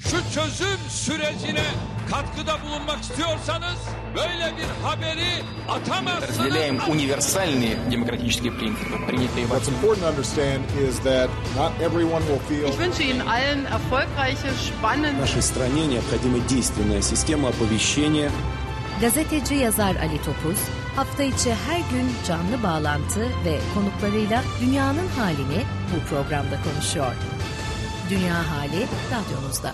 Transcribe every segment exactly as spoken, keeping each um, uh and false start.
şu çözüm sürecine katkıda bulunmak istiyorsanız böyle bir haberi atamazsınız. Разделяем универсальные демократические принципы, принятые. What's important to understand is that not everyone will feel. Ich wünsche Ihnen allen erfolgreiche, spannende. Нашей стране необходима действенная система оповещения. Gazeteci yazar Ali Topuz, hafta içi her gün canlı bağlantı ve konuklarıyla dünyanın halini bu programda konuşuyor. Dünya Hali radyonuzda.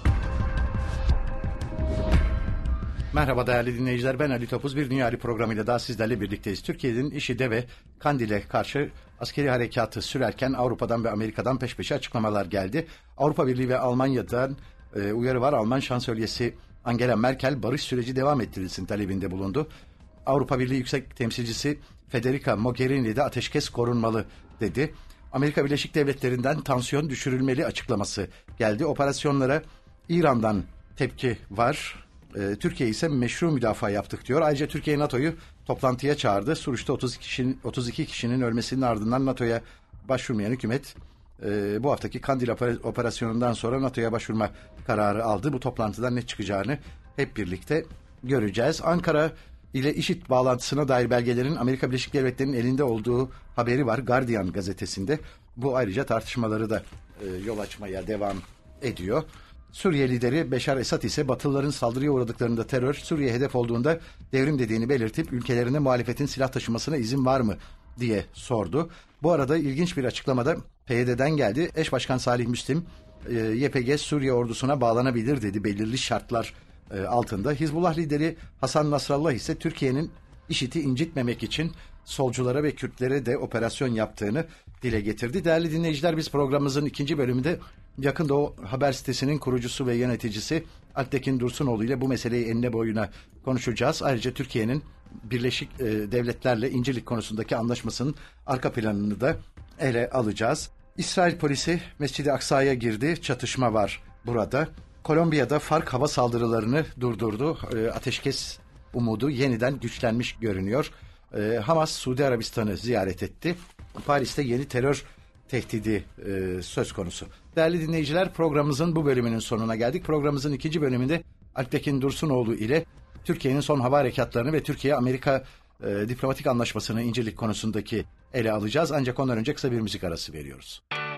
Merhaba değerli dinleyiciler, ben Ali Topuz. Bir Dünya Hali programıyla daha sizlerle birlikteyiz. Türkiye'nin IŞİD'e ve Kandil'e karşı askeri harekatı sürerken Avrupa'dan ve Amerika'dan peş peşe açıklamalar geldi. Avrupa Birliği ve Almanya'dan e, uyarı var. Alman şansölyesi Angela Merkel barış süreci devam ettirilsin talebinde bulundu. Avrupa Birliği Yüksek Temsilcisi Federica Mogherini de ateşkes korunmalı dedi. Amerika Birleşik Devletleri'nden tansiyon düşürülmeli açıklaması geldi. Operasyonlara İran'dan tepki var. Ee, Türkiye ise meşru müdafaa yaptık diyor. Ayrıca Türkiye NATO'yu toplantıya çağırdı. Suruç'ta otuz iki kişinin, otuz iki kişinin ölmesinin ardından NATO'ya başvurmayan hükümet e, bu haftaki Kandil operasyonundan sonra NATO'ya başvurma kararı aldı. Bu toplantıdan ne çıkacağını hep birlikte göreceğiz. Ankara ile IŞİD bağlantısına dair belgelerin Amerika Birleşik Devletleri'nin elinde olduğu haberi var Guardian gazetesinde. Bu ayrıca tartışmaları da e, yol açmaya devam ediyor. Suriye lideri Beşar Esad ise Batılıların saldırıya uğradıklarında terör Suriye hedef olduğunda devrim dediğini belirtip ülkelerine muhalefetin silah taşımasına izin var mı diye sordu. Bu arada ilginç bir açıklamada P Y D'den geldi. Eş Başkan Salih Müslim e, Y P G Suriye ordusuna bağlanabilir dedi belirli şartlar e, altında. Hizbullah lideri Hasan Nasrallah ise Türkiye'nin IŞİD'i incitmemek için solculara ve Kürtlere de operasyon yaptığını dile getirdi. Değerli dinleyiciler, biz programımızın ikinci bölümünde Yakın Doğu haber sitesinin kurucusu ve yöneticisi Alptekin Dursunoğlu ile bu meseleyi enine boyuna konuşacağız. Ayrıca Türkiye'nin Birleşik e, Devletler'le İncirlik konusundaki anlaşmasının arka planını da ele alacağız. İsrail polisi Mescid-i Aksa'ya girdi. Çatışma var burada. Kolombiya'da FARC hava saldırılarını durdurdu. E, ateşkes umudu yeniden güçlenmiş görünüyor. E, Hamas Suudi Arabistan'ı ziyaret etti. Paris'te yeni terör tehdidi e, söz konusu. Değerli dinleyiciler, programımızın bu bölümünün sonuna geldik. Programımızın ikinci bölümünde Alptekin Dursunoğlu ile Türkiye'nin son hava harekatlarını ve Türkiye-Amerika e, diplomatik anlaşmasını İncirlik konusundaki ele alacağız. Ancak ondan önce kısa bir müzik arası veriyoruz.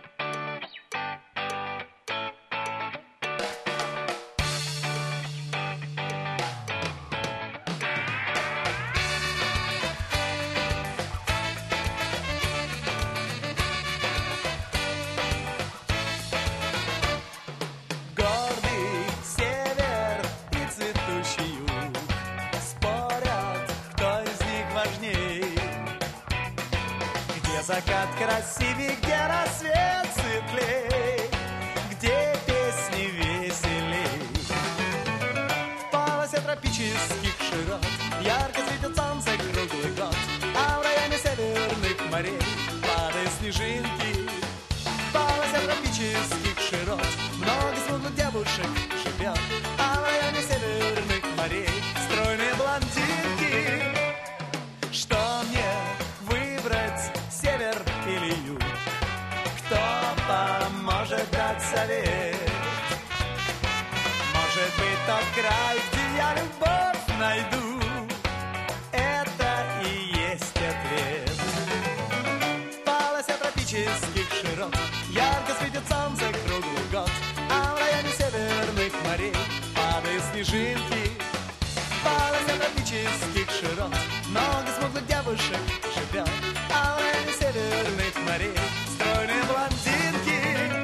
Закат красивей, где рассвет светлей, где песни веселей. В полосе тропических широт ярко светит солнце круглый год, а в районе северных морей падают снежинки. В полосе тропических широт много смуглых девушек живет, а в районе северных морей стройные блондинки. Что мне выбрать? Север или юг? Кто поможет дать совет? Может быть, тот край, где я любовь найду? Это и есть ответ. В полосе тропических широт ярко светит солнце круглый год, а в районе северных морей падают снежинки. В полосе тропических широт много смуглых девушек живет, а в районе северных морей стройные блондинки.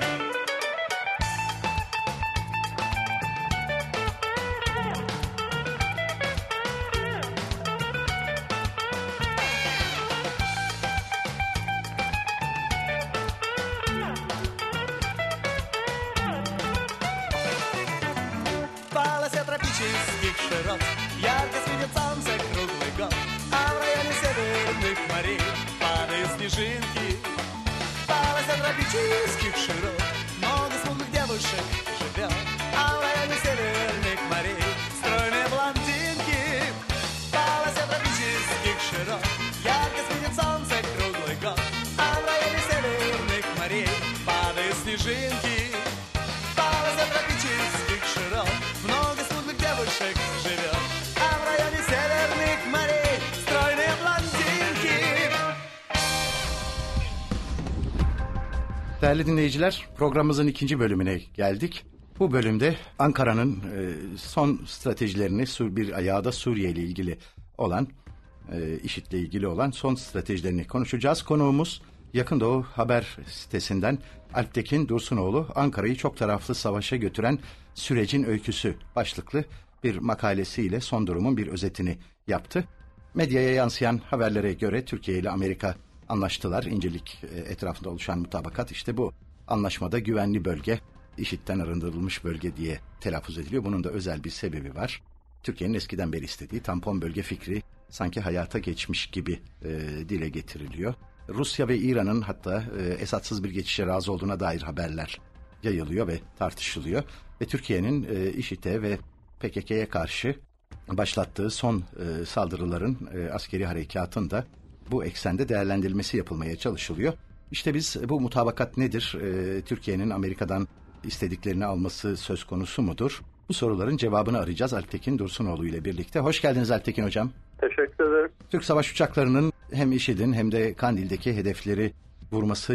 В полосе тропических широт ярко светит солнце круглый год, а в районе северных морей падают снежинки. В полосе тропических широт много смуглых девушек живет, а в районе северных морей стройные блондинки. В полосе тропических широт ярко светит солнце круглый год, а в районе северных морей падают снежинки. В полосе тропических Değerli dinleyiciler, programımızın ikinci bölümüne geldik. Bu bölümde Ankara'nın e, son stratejilerini, bir ayağı da Suriye ile ilgili olan, e, IŞİD'le ilgili olan son stratejilerini konuşacağız. Konuğumuz Yakın Doğu Haber sitesinden Alptekin Dursunoğlu, Ankara'yı çok taraflı savaşa götüren sürecin öyküsü başlıklı bir makalesiyle son durumun bir özetini yaptı. Medyaya yansıyan haberlere göre Türkiye ile Amerika anlaştılar. İncirlik etrafında oluşan mutabakat, işte bu anlaşmada güvenli bölge, IŞİD'den arındırılmış bölge diye telaffuz ediliyor. Bunun da özel bir sebebi var. Türkiye'nin eskiden beri istediği tampon bölge fikri sanki hayata geçmiş gibi e, dile getiriliyor. Rusya ve İran'ın hatta e, Esad'sız bir geçişe razı olduğuna dair haberler yayılıyor ve tartışılıyor. Ve Türkiye'nin e, IŞİD'e ve P K K'ye karşı başlattığı son e, saldırıların, e, askeri harekatın da bu eksende değerlendirilmesi yapılmaya çalışılıyor. İşte biz bu mutabakat nedir? E, Türkiye'nin Amerika'dan istediklerini alması söz konusu mudur? Bu soruların cevabını arayacağız Alptekin Dursunoğlu ile birlikte. Hoş geldiniz Alptekin Hocam. Teşekkür ederim. Türk savaş uçaklarının hem IŞİD'in hem de Kandil'deki hedefleri vurması e,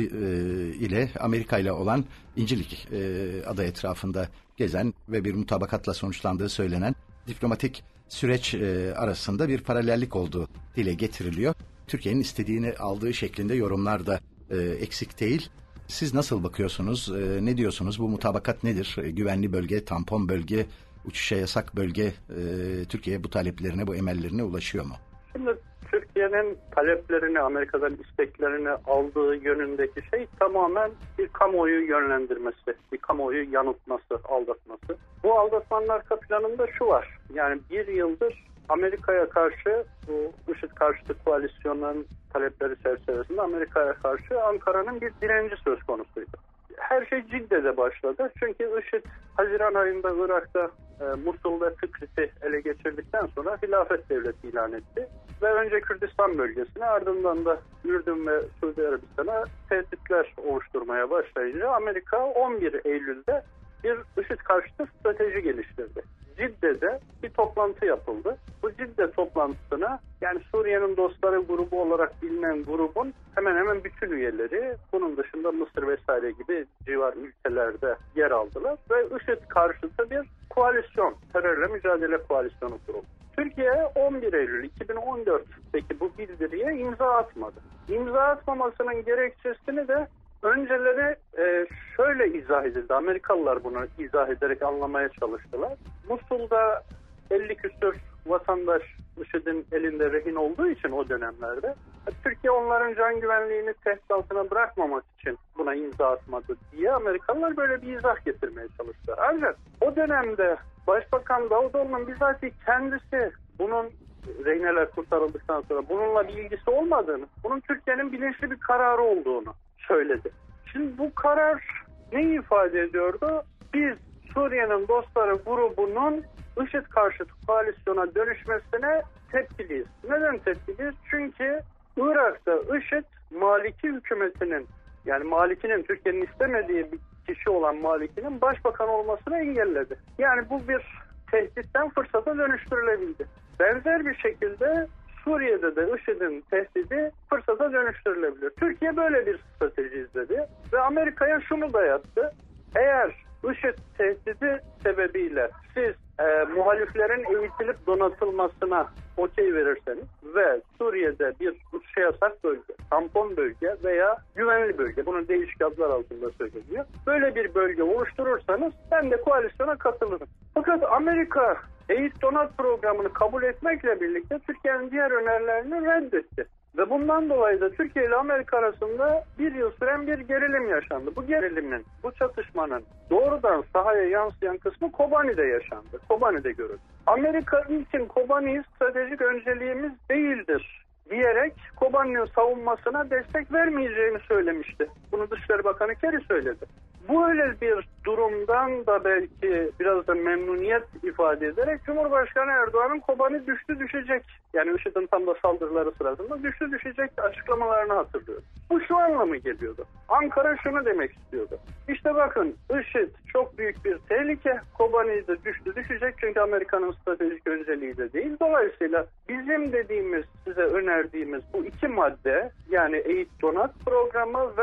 ile Amerika ile olan İncirlik e, adı etrafında gezen ve bir mutabakatla sonuçlandığı söylenen diplomatik süreç e, arasında bir paralellik olduğu dile getiriliyor. Türkiye'nin istediğini aldığı şeklinde yorumlar da e, eksik değil. Siz nasıl bakıyorsunuz? E, ne diyorsunuz? Bu mutabakat nedir? E, güvenli bölge, tampon bölge, uçuşa yasak bölge, e, Türkiye bu taleplerine, bu emellerine ulaşıyor mu? Şimdi Türkiye'nin taleplerini, Amerika'dan isteklerini aldığı yönündeki şey tamamen bir kamuoyu yönlendirmesi, bir kamuoyu yanıltması, aldatması. Bu aldatmanın arka planında şu var. Yani bir yıldır Amerika'ya karşı, bu IŞİD karşıtı koalisyonların talepleri çerçevesinde Amerika'ya karşı Ankara'nın bir direnci söz konusuydu. Her şey Cidde'de başladı. Çünkü IŞİD Haziran ayında Irak'ta e, Musul ve Tıkrit'i ele geçirdikten sonra hilafet devleti ilan etti. Ve önce Kürdistan bölgesine, ardından da Ürdün ve Suudi Arabistan'a tehditler oluşturmaya başlayınca Amerika on bir Eylül'de bir IŞİD karşıtı strateji geliştirdi. Cidde'de bir toplantı yapıldı. Bu Cidde toplantısına, yani Suriye'nin dostları grubu olarak bilinen grubun hemen hemen bütün üyeleri, bunun dışında Mısır vesaire gibi civar ülkelerde yer aldılar ve IŞİD karşıtı bir koalisyon, terörle mücadele koalisyonu kuruldu. Türkiye on bir Eylül iki bin on dört'teki bu bildiriye imza atmadı. İmza atmamasının gerekçesini de önceleri e, şöyle izah edildi. Amerikalılar bunu izah ederek anlamaya çalıştılar. Musul'da elli küsur vatandaş IŞİD'in elinde rehin olduğu için o dönemlerde Türkiye onların can güvenliğini tehdit altına bırakmamak için buna imza atmadı diye Amerikalılar böyle bir izah getirmeye çalıştılar. Ancak o dönemde Başbakan Davutoğlu'nun bizatihi kendisi bunun, rehineler kurtarıldıktan sonra bununla bir ilgisi olmadığını, bunun Türkiye'nin bilinçli bir kararı olduğunu söyledi. Şimdi bu karar ne ifade ediyordu? Biz Suriye'nin dostları grubunun IŞİD karşıtı koalisyona dönüşmesine tepkiliyiz. Neden tepkiliyiz? Çünkü Irak'ta IŞİD Maliki hükümetinin, yani Maliki'nin, Türkiye'nin istemediği bir kişi olan Maliki'nin başbakan olmasını engelledi. Yani bu bir tehditten fırsata dönüştürülebildi. Benzer bir şekilde Suriye'de de IŞİD'in tehdidi fırsata dönüştürülebilir. Türkiye böyle bir strateji izledi ve Amerika'ya şunu dayattı. Eğer IŞİD tehdidi sebebiyle siz e, muhaliflerin eğitilip donatılmasına okey verirseniz ve Suriye'de bir uçuşa yasak bölge, tampon bölge veya güvenli bölge, bunun değişik adlar altında söyleniyor, böyle bir bölge oluşturursanız ben de koalisyona katılırım. Fakat Amerika eğit donat programını kabul etmekle birlikte Türkiye'nin diğer önerilerini reddetti. Ve bundan dolayı da Türkiye ile Amerika arasında bir yıl süren bir gerilim yaşandı. Bu gerilimin, bu çatışmanın doğrudan sahaya yansıyan kısmı Kobani'de yaşandı. Kobani'de görüldü. Amerika ilkin Kobani'yi stratejik önceliğimiz değildir diyerek Kobani'nin savunmasına destek vermeyeceğini söylemişti. Bunu Dışişleri Bakanı Kerry söyledi. Bu öyle bir durumdan da belki biraz da memnuniyet ifade ederek Cumhurbaşkanı Erdoğan'ın Kobani düştü düşecek, yani IŞİD'in tam da saldırıları sırasında düştü düşecek açıklamalarını hatırlıyor. Bu şu anlamı geliyordu. Ankara şunu demek istiyordu. İşte bakın, IŞİD çok büyük bir tehlike. Kobani'de düştü düşecek çünkü Amerika'nın stratejik önceliği de değil. Dolayısıyla bizim dediğimiz, size önerdiğimiz bu iki madde, yani eğit donat programı ve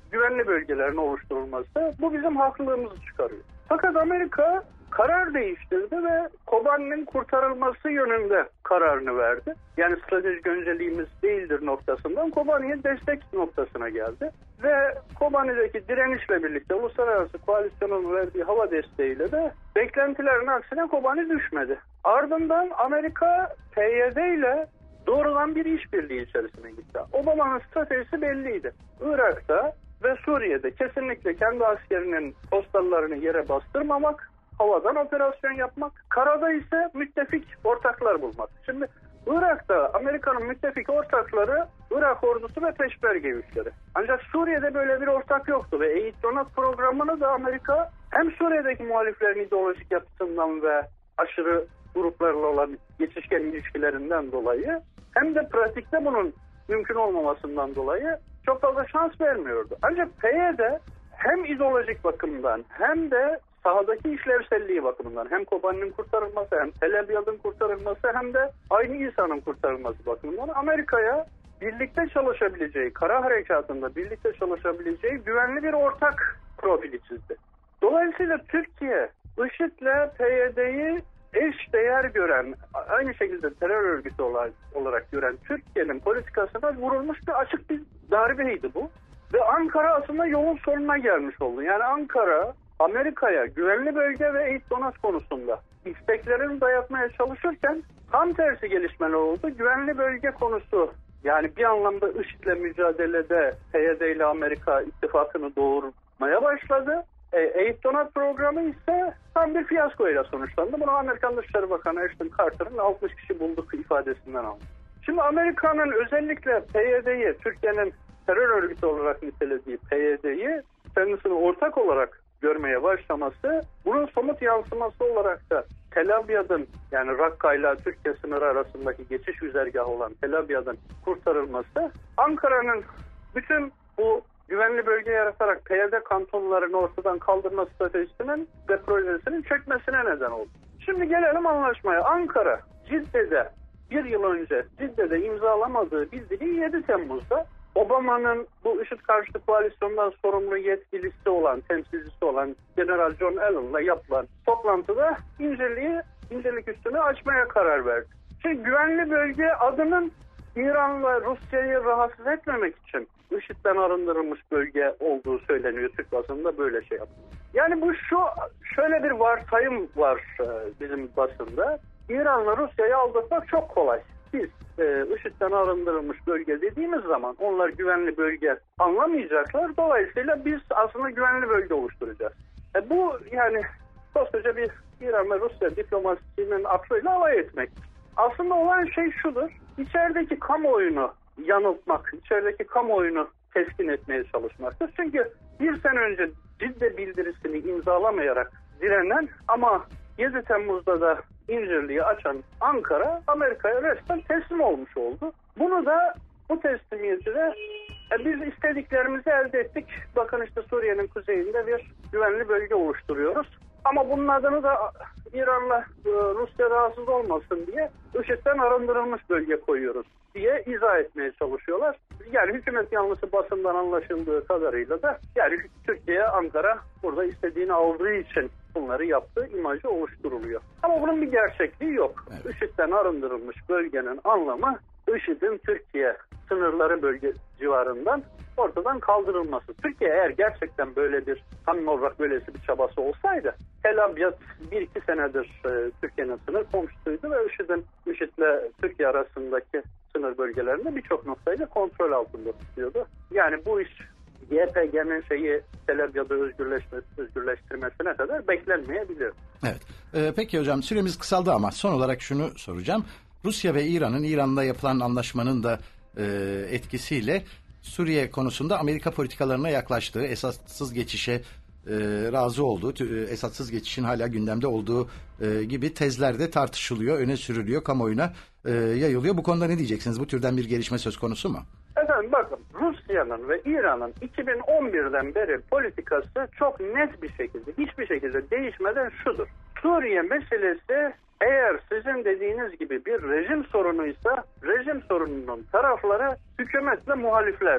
güvenli bölgelerin oluşturulması, bu bizim haklılığımızı çıkarıyor. Fakat Amerika karar değiştirdi ve Kobani'nin kurtarılması yönünde kararını verdi. Yani stratejik önceliğimiz değildir noktasından Kobani'ye destek noktasına geldi. Ve Kobani'deki direnişle birlikte uluslararası koalisyonun verdiği hava desteğiyle de beklentilerin aksine Kobani düşmedi. Ardından Amerika P Y D ile doğrudan bir işbirliği içerisine gitti. Obama'nın stratejisi belliydi. Irak'ta ve Suriye'de kesinlikle kendi askerinin postallarını yere bastırmamak, havadan operasyon yapmak, karada ise müttefik ortaklar bulmak. Şimdi Irak'ta Amerika'nın müttefik ortakları Irak ordusu ve peşmerge güçleri. Ancak Suriye'de böyle bir ortak yoktu ve Eğit Donat programını da Amerika hem Suriye'deki muhaliflerin ideolojik yapısından ve aşırı gruplarla olan geçişken ilişkilerinden dolayı hem de pratikte bunun mümkün olmamasından dolayı çok fazla şans vermiyordu. Ancak P Y D hem ideolojik bakımdan hem de sahadaki işlevselliği bakımından hem Kobani'nin kurtarılması hem Tel Abyad'ın kurtarılması hem de aynı İsa'nın kurtarılması bakımından Amerika'ya birlikte çalışabileceği, kara harekatında birlikte çalışabileceği güvenli bir ortak profili çizdi. Dolayısıyla Türkiye IŞİD'le P Y D'yi eş değer gören, aynı şekilde terör örgütü olarak, olarak gören Türkiye'nin politikasına vurulmuş bir açık bir darbeydi bu. Ve Ankara aslında yolun sonuna gelmiş oldu. Yani Ankara Amerika'ya güvenli bölge ve Eğit Donat konusunda isteklerini dayatmaya çalışırken tam tersi gelişmeler oldu. Güvenli bölge konusu, yani bir anlamda IŞİD'le mücadelede P Y D ile Amerika ittifakını doğurmaya başladı. E, Eğit Donat programı ise tam bir fiyaskoyla sonuçlandı. Bunu Amerikan Dışişleri Bakanı Ashton Carter'ın altmış kişi bulduk ifadesinden aldı. Şimdi Amerika'nın özellikle P Y D'yi, Türkiye'nin terör örgütü olarak nitelediği P Y D'yi kendisini ortak olarak görmeye başlaması, bunun somut yansıması olarak da Tel Abyad'ın, yani Rakka ile Türkiye sınırı arasındaki geçiş güzergahı olan Tel Abyad'ın kurtarılması, Ankara'nın bütün bu güvenli bölge yaratarak P Y D kantonlarını ortadan kaldırma stratejisinin ve projesinin çökmesine neden oldu. Şimdi gelelim anlaşmaya. Ankara, Cidde'de bir yıl önce Cidde'de imzalamadığı bildiriyi yedi Temmuz'da Obama'nın bu IŞİD karşıtı koalisyondan sorumlu yetkilisi olan, temsilcisi olan General John Allen'la yapılan toplantıda inceliği, incelik üstünü açmaya karar verdi. Şimdi güvenli bölge adının İran'la Rusya'yı rahatsız etmemek için IŞİD'den arındırılmış bölge olduğu söyleniyor. Türk basında böyle şey yapıyor. Yani bu şu, şöyle bir varsayım var bizim basında. İran'la Rusya'yı aldatmak çok kolay. Biz e, IŞİD'den arındırılmış bölge dediğimiz zaman onlar güvenli bölge anlamayacaklar. Dolayısıyla biz aslında güvenli bölge oluşturacağız. E, bu yani koskoca bir İran ve Rusya diplomasisinin aklıyla alay etmek. Aslında olan şey şudur. İçerideki kamuoyunu yanıltmak, içerideki kamuoyunu teskin etmeye çalışmaktır. Çünkü bir sene önce Cidde bildirisini imzalamayarak direnen ama yedi Temmuz'da da incirliği açan Ankara Amerika'ya resmen teslim olmuş oldu. Bunu da bu teslimiyeti de e, biz istediklerimizi elde ettik. Bakın işte Suriye'nin kuzeyinde bir güvenli bölge oluşturuyoruz. Ama bunun adını da İran'la e, Rusya rahatsız olmasın diye IŞİD'den arındırılmış bölge koyuyoruz diye izah etmeye çalışıyorlar. Yani hükümet yanlısı basından anlaşıldığı kadarıyla da yani Türkiye, Ankara burada istediğini aldığı için bunları yaptığı imajı oluşturuluyor. Ama bunun bir gerçekliği yok. Evet. IŞİD'den arındırılmış bölgenin anlamı IŞİD'in Türkiye sınırları bölge civarından ortadan kaldırılması. Türkiye eğer gerçekten böyle bir samimi olarak böylesi bir çabası olsaydı Tel Abyad bir iki senedir e, Türkiye'nin sınır komşusuydu ve IŞİD'in IŞİD'le Türkiye arasındaki sınır bölgelerinde birçok noktayla kontrol altında tutuyordu. Yani bu iş Y P G'nin şeyi Tel Abyad'ı özgürleştirmesine kadar beklenmeyebilir. Evet. Ee, peki hocam süremiz kısaldı ama son olarak şunu soracağım. Rusya ve İran'ın İran'la yapılan anlaşmanın da e, etkisiyle Suriye konusunda Amerika politikalarına yaklaştığı, esassız geçişe e, razı olduğu, e, esassız geçişin hala gündemde olduğu e, gibi tezler de tartışılıyor, öne sürülüyor, kamuoyuna e, yayılıyor. Bu konuda ne diyeceksiniz? Bu türden bir gelişme söz konusu mu? Efendim bakın, Rusya'nın ve İran'ın iki bin on birden beri politikası çok net bir şekilde, hiçbir şekilde değişmeden şudur. Suriye meselesi eğer sizin dediğiniz gibi bir rejim sorunuysa rejim sorununun tarafları hükümetle muhaliflerdir.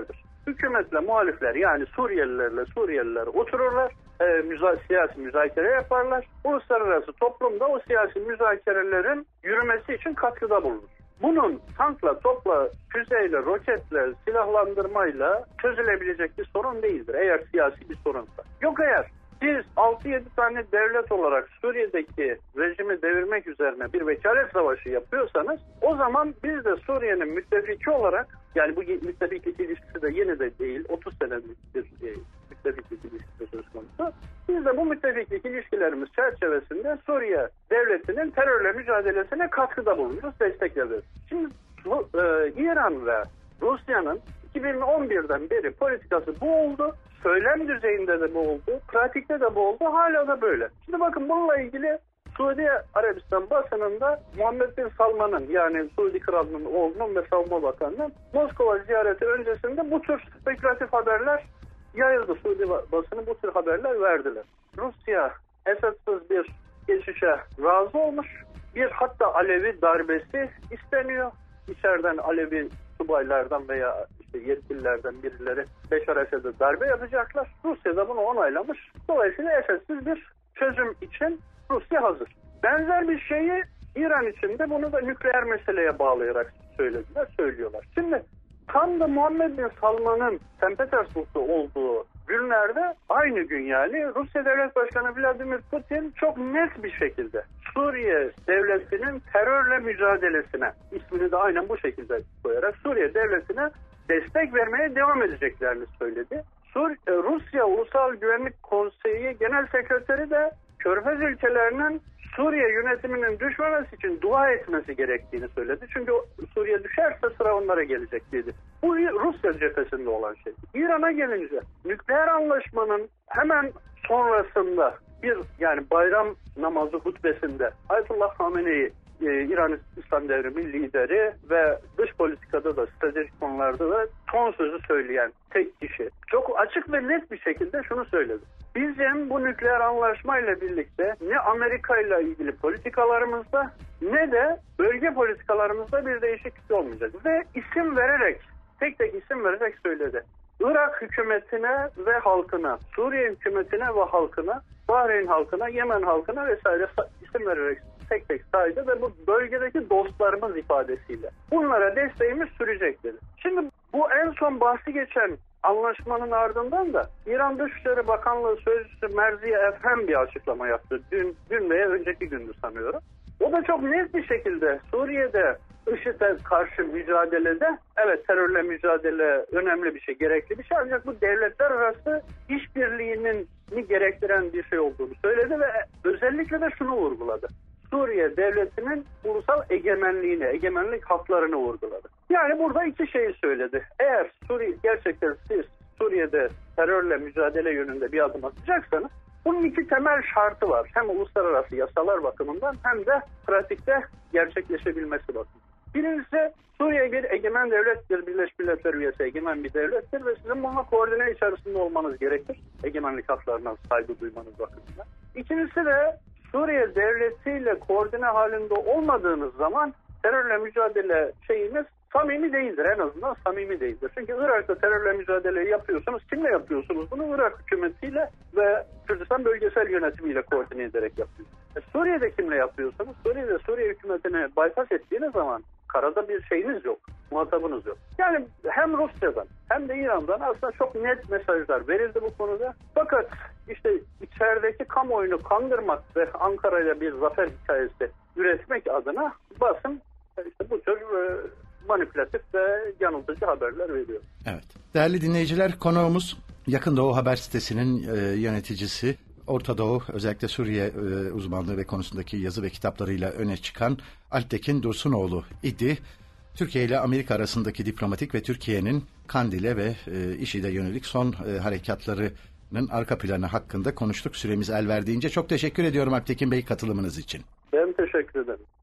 hükümetle muhalifler yani Suriyelilerle Suriyeliler otururlar, e, müza- siyasi müzakere yaparlar. Uluslararası toplumda o siyasi müzakerelerin yürümesi için katkıda bulunur. Bunun tankla, topla, füzeyle, roketle, silahlandırmayla çözülebilecek bir sorun değildir eğer siyasi bir sorunsa. Yok eğer siz altı yedi tane devlet olarak Suriye'deki rejimi devirmek üzerine bir vekalet savaşı yapıyorsanız o zaman biz de Suriye'nin müttefiki olarak, yani bu müttefiklik ilişkisi de yeni de değil, otuz senelik bir müttefiklik ilişkisi söz konusu. Biz de bu müttefiklik ilişkilerimiz çerçevesinde Suriye devletinin terörle mücadelesine katkıda bulunuyoruz, destek veriyoruz. Şimdi bu, e, İran ve Rusya'nın iki bin on birden beri politikası bu oldu. Söylem düzeyinde de bu oldu. Pratikte de bu oldu. Hala da böyle. Şimdi bakın bununla ilgili Suudi Arabistan basınında Muhammed Bin Salman'ın, yani Suudi Kralı'nın oğlunun ve Savunma Bakanı'nın Moskova ziyareti öncesinde bu tür spekülatif haberler yayıldı. Suudi basını bu tür haberler verdiler. Rusya esassız bir geçişe razı olmuş. Bir hatta Alevi darbesi isteniyor. İçeriden Alevi subaylardan veya işte yetkililerden birileri Beşar Esed'e darbe yapacaklar. Rusya da bunu onaylamış. Dolayısıyla esassız bir çözüm için Rusya hazır. Benzer bir şeyi İran için de bunu da nükleer meseleye bağlayarak söylediler, söylüyorlar. Şimdi tam da Muhammed Bin Salman'ın Sankt Petersburg'da olduğu günlerde aynı gün yani Rusya Devlet Başkanı Vladimir Putin çok net bir şekilde Suriye devletinin terörle mücadelesine, ismini de aynen bu şekilde koyarak Suriye devletine destek vermeye devam edeceklerini söyledi. Sur Rusya Ulusal Güvenlik Konseyi Genel Sekreteri de Körfez ülkelerinin Suriye yönetiminin düşmemesi için dua etmesi gerektiğini söyledi. Çünkü Suriye düşerse sıra onlara gelecek dedi. Bu Rusya cephesinde olan şey. İran'a gelince nükleer anlaşmanın hemen sonrasında bir yani bayram namazı hutbesinde Ayetullah Hamenei, e, İran İslam Devrimi lideri ve dış politikada da stratejik konularda da son sözü söyleyen tek kişi çok açık ve net bir şekilde şunu söyledi. Bizim bu nükleer anlaşmayla birlikte ne Amerika ile ilgili politikalarımızda ne de bölge politikalarımızda bir değişiklik olmayacak. Ve isim vererek, tek tek isim vererek söyledi. Irak hükümetine ve halkına, Suriye hükümetine ve halkına, Bahreyn halkına, Yemen halkına vesaire isim vererek tek tek saydı ve bu bölgedeki dostlarımız ifadesiyle bunlara desteğimiz sürecek dedi. Şimdi bu en son bahsi geçen anlaşmanın ardından da İran Dışişleri Bakanlığı Sözcüsü Merziye Efhem bir açıklama yaptı. Dün, dün veya önceki gündü sanıyorum. O da çok net bir şekilde Suriye'de IŞİD'e karşı mücadelede evet terörle mücadele önemli bir şey, gerekli bir şey ancak bu devletler arası işbirliğinin gerektiren bir şey olduğunu söyledi ve özellikle de şunu vurguladı. Suriye devletinin ulusal egemenliğini, egemenlik haklarını vurguladı. Yani burada iki şeyi söyledi. Eğer Suriye gerçekten siz Suriye'de terörle mücadele yönünde bir adım atacaksanız bunun iki temel şartı var. Hem uluslararası yasalar bakımından hem de pratikte gerçekleşebilmesi bakımından. Birincisi Suriye bir egemen devlettir, Birleşmiş Milletler üyesi egemen bir devlettir ve sizin bununla koordine içerisinde olmanız gerekir. Egemenlik haklarına saygı duymanız bakımından. İkincisi de Suriye devletiyle koordine halinde olmadığınız zaman terörle mücadele şeyiniz samimi değildir. En azından samimi değildir. Çünkü Irak'ta terörle mücadele yapıyorsunuz. Kimle yapıyorsunuz? Bunu Irak hükümetiyle ve Kürdistan bölgesel yönetimiyle koordine ederek yapıyorsunuz. E, Suriye'de kimle yapıyorsunuz? Suriye'de Suriye hükümetine bypass ettiğiniz zaman karada bir şeyiniz yok. Muhatabınız yok. Yani hem Rusya'dan hem de İran'dan aslında çok net mesajlar verildi bu konuda. Fakat işte içerideki kamuoyunu kandırmak ve Ankara'yla bir zafer hikayesi üretmek adına basın işte bu tür e, manipülatif ve yanıltıcı haberler veriyor. Evet. Değerli dinleyiciler, konuğumuz Yakın Doğu Haber sitesinin e, yöneticisi, Orta Doğu, özellikle Suriye e, uzmanlığı ve konusundaki yazı ve kitaplarıyla öne çıkan Alptekin Dursunoğlu idi. Türkiye ile Amerika arasındaki diplomatik ve Türkiye'nin Kandil'e ve e, IŞİD'e yönelik son e, harekatlarının arka planı hakkında konuştuk. Süremiz el verdiğince çok teşekkür ediyorum Alptekin Bey katılımınız için. Ben teşekkür ederim.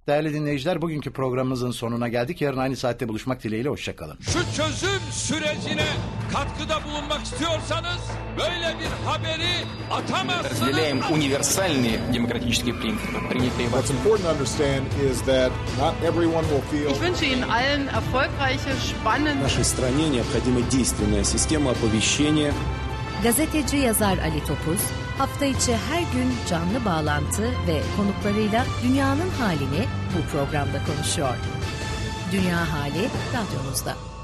Değerli dinleyiciler, bugünkü programımızın sonuna geldik. Yarın aynı saatte buluşmak dileğiyle, hoşçakalın. Şu çözüm sürecine katkıda bulunmak istiyorsanız böyle bir haberi atamazsınız. Разделяем универсальные демократические принципы, принятые в What's important to understand is that not everyone will feel Ich wünsche Ihnen allen erfolgreiche, В spannende... нашей стране необходима действенная система оповещения. Gazeteci yazar Ali Topuz, hafta içi her gün canlı bağlantı ve konuklarıyla dünyanın halini bu programda konuşuyor. Dünya Hali radyonuzda.